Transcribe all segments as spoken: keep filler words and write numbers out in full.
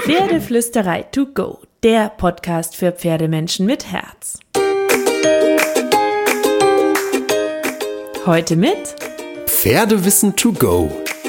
Pferdeflüsterei to go, der Podcast für Pferdemenschen mit Herz. Heute mit Pferdewissen to go.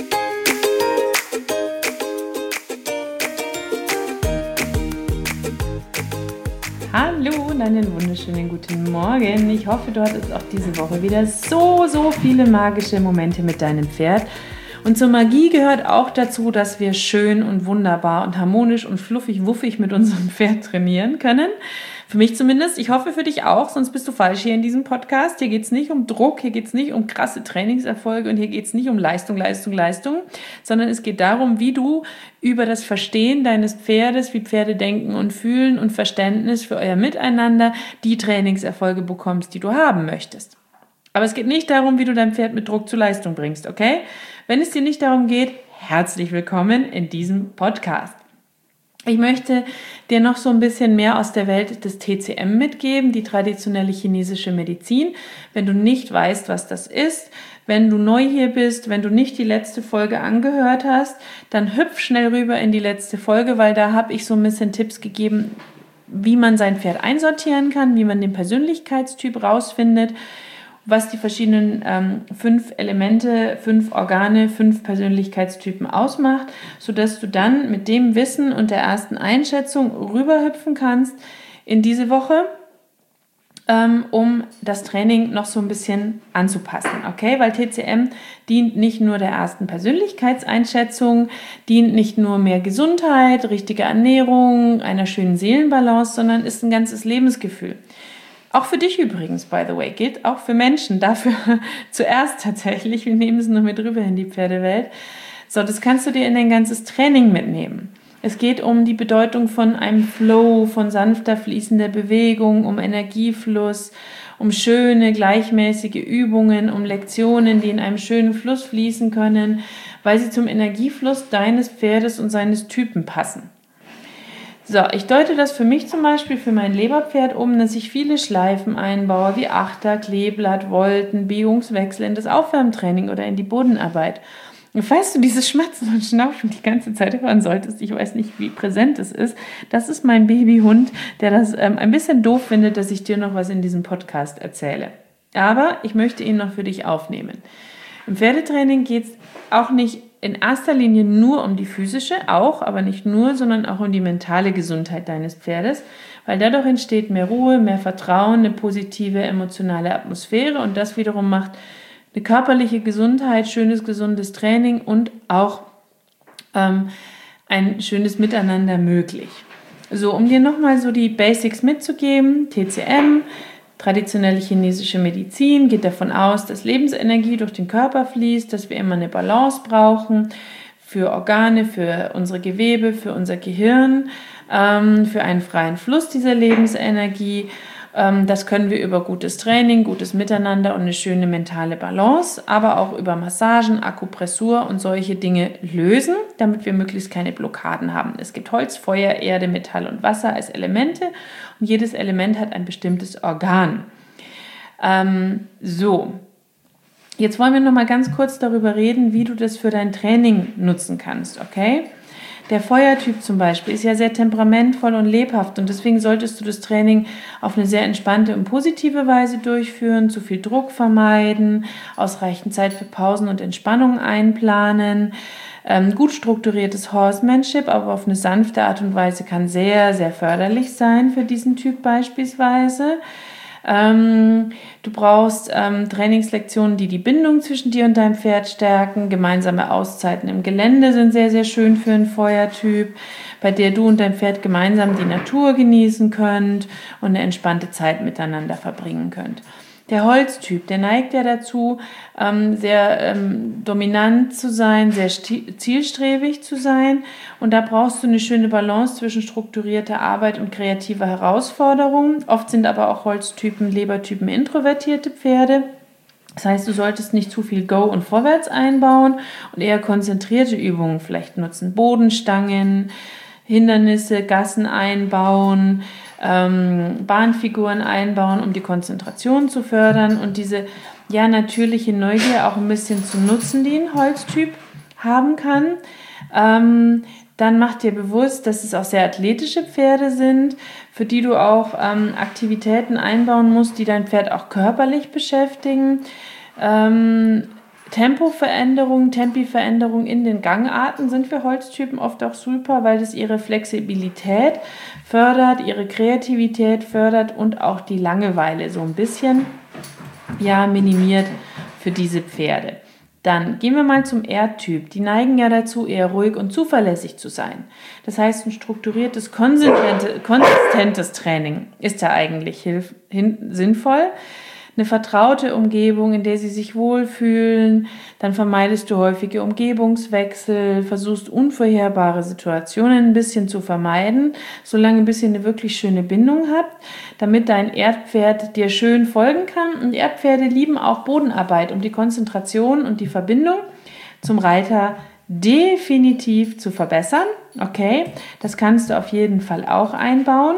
Hallo und einen wunderschönen guten Morgen. Ich hoffe, du hattest auch diese Woche wieder so, so viele magische Momente mit deinem Pferd. Und zur Magie gehört auch dazu, dass wir schön und wunderbar und harmonisch und fluffig, wuffig mit unserem Pferd trainieren können. Für mich zumindest. Ich hoffe für dich auch, sonst bist du falsch hier in diesem Podcast. Hier geht es nicht um Druck, hier geht es nicht um krasse Trainingserfolge und hier geht es nicht um Leistung, Leistung, Leistung, sondern es geht darum, wie du über das Verstehen deines Pferdes, wie Pferde denken und fühlen und Verständnis für euer Miteinander die Trainingserfolge bekommst, die du haben möchtest. Aber es geht nicht darum, wie du dein Pferd mit Druck zur Leistung bringst, okay? Wenn es dir nicht darum geht, herzlich willkommen in diesem Podcast. Ich möchte dir noch so ein bisschen mehr aus der Welt des T C M mitgeben, die traditionelle chinesische Medizin. Wenn du nicht weißt, was das ist, wenn du neu hier bist, wenn du nicht die letzte Folge angehört hast, dann hüpf schnell rüber in die letzte Folge, weil da habe ich so ein bisschen Tipps gegeben, wie man sein Pferd einsortieren kann, wie man den Persönlichkeitstyp rausfindet, was die verschiedenen ähm, fünf Elemente, fünf Organe, fünf Persönlichkeitstypen ausmacht, sodass du dann mit dem Wissen und der ersten Einschätzung rüberhüpfen kannst in diese Woche, ähm, um das Training noch so ein bisschen anzupassen, okay? Weil T C M dient nicht nur der ersten Persönlichkeitseinschätzung, dient nicht nur mehr Gesundheit, richtige Ernährung, einer schönen Seelenbalance, sondern ist ein ganzes Lebensgefühl. Auch für dich übrigens, by the way, gilt auch für Menschen, dafür zuerst tatsächlich, wir nehmen es noch mit rüber in die Pferdewelt. So, das kannst du dir in dein ganzes Training mitnehmen. Es geht um die Bedeutung von einem Flow, von sanfter, fließender Bewegung, um Energiefluss, um schöne, gleichmäßige Übungen, um Lektionen, die in einem schönen Fluss fließen können, weil sie zum Energiefluss deines Pferdes und seines Typen passen. So, ich deute das für mich zum Beispiel, für mein Leberpferd um, dass ich viele Schleifen einbaue, wie Achter, Kleeblatt, Volten, Biegungswechsel in das Aufwärmtraining oder in die Bodenarbeit. Und falls du dieses Schmatzen und Schnaufen die ganze Zeit hören solltest, ich weiß nicht, wie präsent es ist, das ist mein Babyhund, der das ähm, ein bisschen doof findet, dass ich dir noch was in diesem Podcast erzähle. Aber ich möchte ihn noch für dich aufnehmen. Im Pferdetraining geht es auch nicht in erster Linie nur um die physische, auch, aber nicht nur, sondern auch um die mentale Gesundheit deines Pferdes, weil dadurch entsteht mehr Ruhe, mehr Vertrauen, eine positive emotionale Atmosphäre und das wiederum macht eine körperliche Gesundheit, schönes, gesundes Training und auch ähm, ein schönes Miteinander möglich. So, um dir nochmal so die Basics mitzugeben, T C M, traditionelle chinesische Medizin geht davon aus, dass Lebensenergie durch den Körper fließt, dass wir immer eine Balance brauchen für Organe, für unsere Gewebe, für unser Gehirn, ähm, für einen freien Fluss dieser Lebensenergie. Ähm, das können wir über gutes Training, gutes Miteinander und eine schöne mentale Balance, aber auch über Massagen, Akupressur und solche Dinge lösen, damit wir möglichst keine Blockaden haben. Es gibt Holz, Feuer, Erde, Metall und Wasser als Elemente und jedes Element hat ein bestimmtes Organ. Ähm, so, jetzt wollen wir noch mal ganz kurz darüber reden, wie du das für dein Training nutzen kannst, okay? Der Feuertyp zum Beispiel ist ja sehr temperamentvoll und lebhaft und deswegen solltest du das Training auf eine sehr entspannte und positive Weise durchführen, zu viel Druck vermeiden, ausreichend Zeit für Pausen und Entspannung einplanen. Ähm, gut strukturiertes Horsemanship, aber auf eine sanfte Art und Weise kann sehr, sehr förderlich sein für diesen Typ beispielsweise. Ähm, du brauchst ähm, Trainingslektionen, die die Bindung zwischen dir und deinem Pferd stärken. Gemeinsame Auszeiten im Gelände sind sehr, sehr schön für einen Feuertyp, bei der du und dein Pferd gemeinsam die Natur genießen könnt und eine entspannte Zeit miteinander verbringen könnt. Der Holztyp, der neigt ja dazu, ähm, sehr ähm, dominant zu sein, sehr sti- zielstrebig zu sein. Und da brauchst du eine schöne Balance zwischen strukturierter Arbeit und kreativer Herausforderung. Oft sind aber auch Holztypen, Lebertypen introvertierte Pferde. Das heißt, du solltest nicht zu viel Go und Vorwärts einbauen und eher konzentrierte Übungen vielleicht nutzen. Bodenstangen, Hindernisse, Gassen einbauen, ähm, Bahnfiguren einbauen, um die Konzentration zu fördern und diese ja natürliche Neugier auch ein bisschen zu nutzen, die ein Holztyp haben kann. Ähm, dann mach dir bewusst, dass es auch sehr athletische Pferde sind, für die du auch ähm, Aktivitäten einbauen musst, die dein Pferd auch körperlich beschäftigen. Ähm, Tempoveränderung, Tempiveränderung in den Gangarten sind für Holztypen oft auch super, weil das ihre Flexibilität fördert, ihre Kreativität fördert und auch die Langeweile so ein bisschen ja, minimiert für diese Pferde. Dann gehen wir mal zum Erdtyp. Die neigen ja dazu, eher ruhig und zuverlässig zu sein. Das heißt, ein strukturiertes, konsistentes Training ist da eigentlich hilf- hin- sinnvoll. Eine vertraute Umgebung, in der sie sich wohlfühlen, dann vermeidest du häufige Umgebungswechsel, versuchst unvorherbare Situationen ein bisschen zu vermeiden, solange ein bisschen eine wirklich schöne Bindung habt, damit dein Erdpferd dir schön folgen kann. Und Erdpferde lieben auch Bodenarbeit, um die Konzentration und die Verbindung zum Reiter definitiv zu verbessern. Okay, das kannst du auf jeden Fall auch einbauen.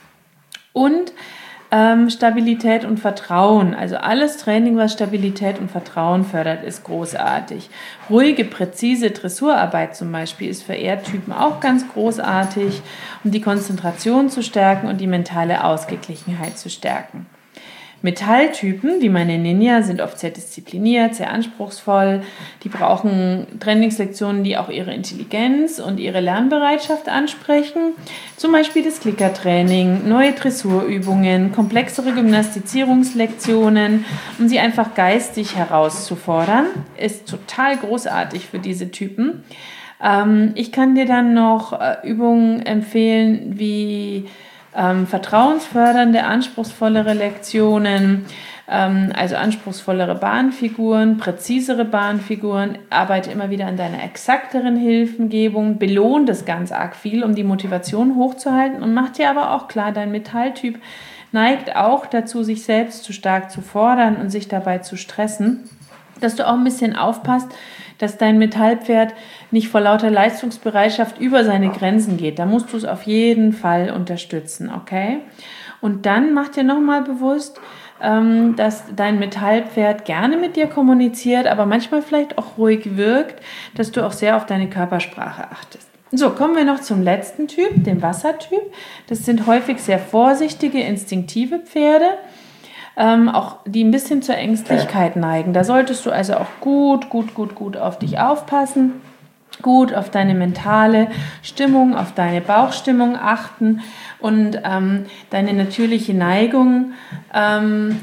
Und Ähm, Stabilität und Vertrauen. Also alles Training, was Stabilität und Vertrauen fördert, ist großartig. Ruhige, präzise Dressurarbeit zum Beispiel ist für Erdtypen auch ganz großartig, um die Konzentration zu stärken und die mentale Ausgeglichenheit zu stärken. Metalltypen, wie meine Ninja, sind oft sehr diszipliniert, sehr anspruchsvoll. Die brauchen Trainingslektionen, die auch ihre Intelligenz und ihre Lernbereitschaft ansprechen. Zum Beispiel das Klickertraining, neue Dressurübungen, komplexere Gymnastizierungslektionen, um sie einfach geistig herauszufordern. Ist total großartig für diese Typen. Ähm, ich kann dir dann noch äh, Übungen empfehlen, wie Ähm, vertrauensfördernde, anspruchsvollere Lektionen, ähm, also anspruchsvollere Bahnfiguren, präzisere Bahnfiguren, arbeite immer wieder an deiner exakteren Hilfengebung, belohn das ganz arg viel, um die Motivation hochzuhalten und mach dir aber auch klar, dein Metalltyp neigt auch dazu, sich selbst zu stark zu fordern und sich dabei zu stressen, dass du auch ein bisschen aufpasst, dass dein Metallpferd nicht vor lauter Leistungsbereitschaft über seine Grenzen geht. Da musst du es auf jeden Fall unterstützen, okay? Und dann mach dir nochmal bewusst, ähm, dass dein Metallpferd gerne mit dir kommuniziert, aber manchmal vielleicht auch ruhig wirkt, dass du auch sehr auf deine Körpersprache achtest. So, kommen wir noch zum letzten Typ, dem Wassertyp. Das sind häufig sehr vorsichtige, instinktive Pferde, Ähm, auch die ein bisschen zur Ängstlichkeit neigen. Da solltest du also auch gut, gut, gut, gut auf dich aufpassen, gut auf deine mentale Stimmung, auf deine Bauchstimmung achten und ähm, deine natürliche Neigung ähm,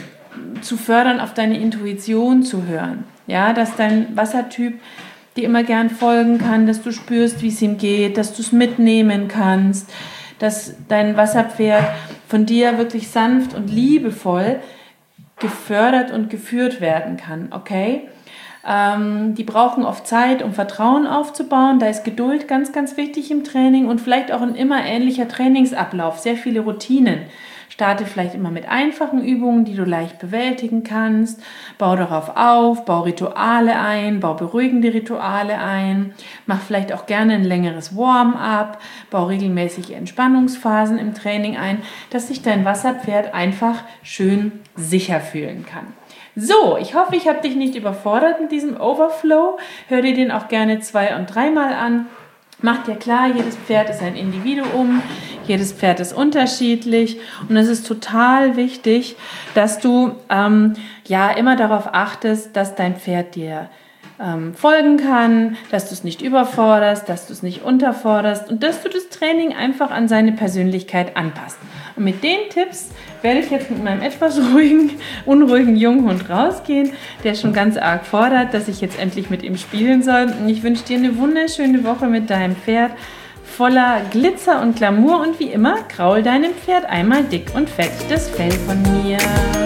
zu fördern, auf deine Intuition zu hören. Ja, dass dein Wassertyp dir immer gern folgen kann, dass du spürst, wie es ihm geht, dass du es mitnehmen kannst, dass dein Wasserpferd von dir wirklich sanft und liebevoll gefördert und geführt werden kann, okay? Ähm, die brauchen oft Zeit, um Vertrauen aufzubauen. Da ist Geduld ganz, ganz wichtig im Training und vielleicht auch ein immer ähnlicher Trainingsablauf, sehr viele Routinen. Starte vielleicht immer mit einfachen Übungen, die du leicht bewältigen kannst. Bau darauf auf, bau Rituale ein, bau beruhigende Rituale ein. Mach vielleicht auch gerne ein längeres Warm-up, bau regelmäßige Entspannungsphasen im Training ein, dass sich dein Wasserpferd einfach schön sicher fühlen kann. So, ich hoffe, ich habe dich nicht überfordert mit diesem Overflow. Hör dir den auch gerne zwei- und dreimal an. Mach dir klar, jedes Pferd ist ein Individuum, jedes Pferd ist unterschiedlich und es ist total wichtig, dass du ähm, ja immer darauf achtest, dass dein Pferd dir ähm, folgen kann, dass du es nicht überforderst, dass du es nicht unterforderst und dass du das Training einfach an seine Persönlichkeit anpasst. Und mit den Tipps werde ich jetzt mit meinem etwas ruhigen, unruhigen Junghund rausgehen, der schon ganz arg fordert, dass ich jetzt endlich mit ihm spielen soll. Und ich wünsche dir eine wunderschöne Woche mit deinem Pferd, voller Glitzer und Glamour und wie immer, kraul deinem Pferd einmal dick und fett das Fell von mir.